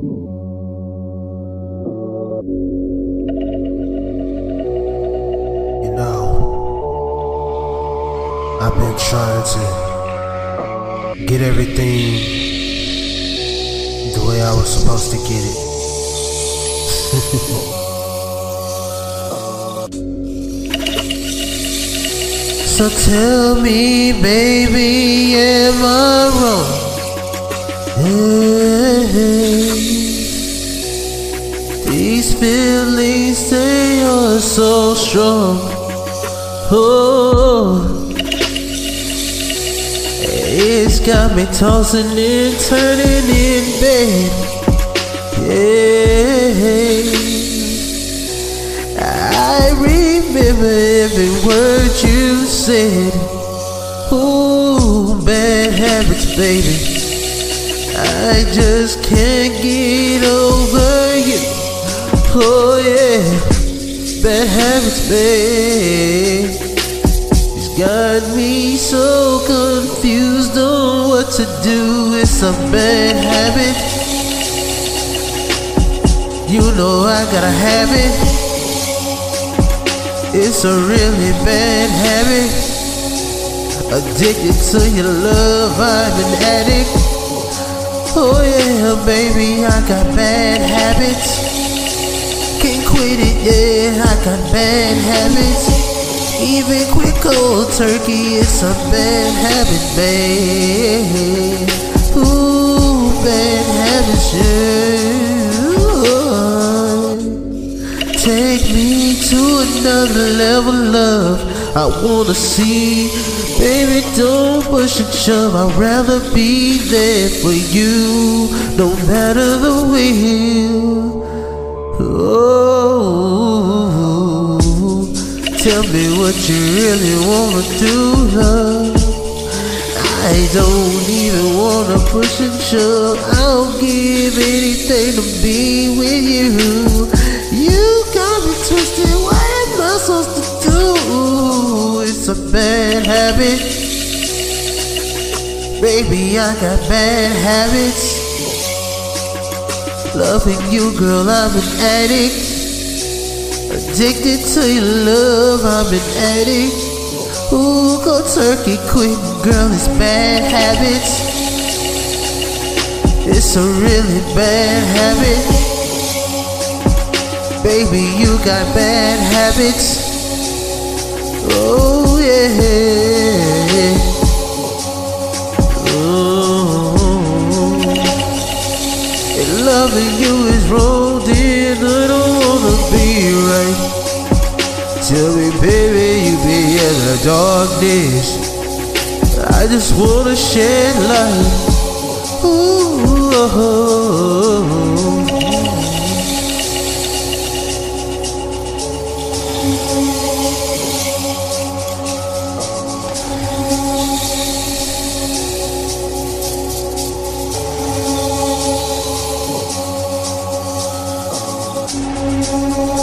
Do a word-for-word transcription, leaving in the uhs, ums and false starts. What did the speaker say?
You know, I've been trying to get everything the way I was supposed to get it. So tell me, baby, am I wrong? Hey, these feelings, they are so strong. Oh, it's got me tossing and turning in bed. Yeah, I remember every word you said. Ooh, bad habits, baby, I just can't get over you. Oh yeah, bad habits, babe. It's got me so confused on what to do. It's a bad habit. You know I gotta have it. It's a really bad habit. Addicted to your love, I'm an addict. Oh yeah, baby, I got bad habits. Can't quit it, yeah, I got bad habits. Even quit cold turkey, it's a bad habit, babe. Ooh, bad habits, yeah. Take me to another level, love. I wanna see, baby, don't push and shove. I'd rather be there for you, no matter the will. Oh, tell me what you really wanna do, love. I don't even wanna push and shove. I'll give anything to be with you. You got me twisted, what am I supposed to do? It's a bad habit. Baby, I got bad habits. Loving you, girl, I'm an addict. Addicted to your love, I'm an addict. Ooh, go turkey quick, girl, it's bad habits. It's a really bad habit. Baby, you got bad habits. Oh yeah. Oh, and loving you is rolled in. I don't wanna be right. Tell me, baby, you be in the darkness. I just wanna shed light. Ooh, oh, oh. Thank you.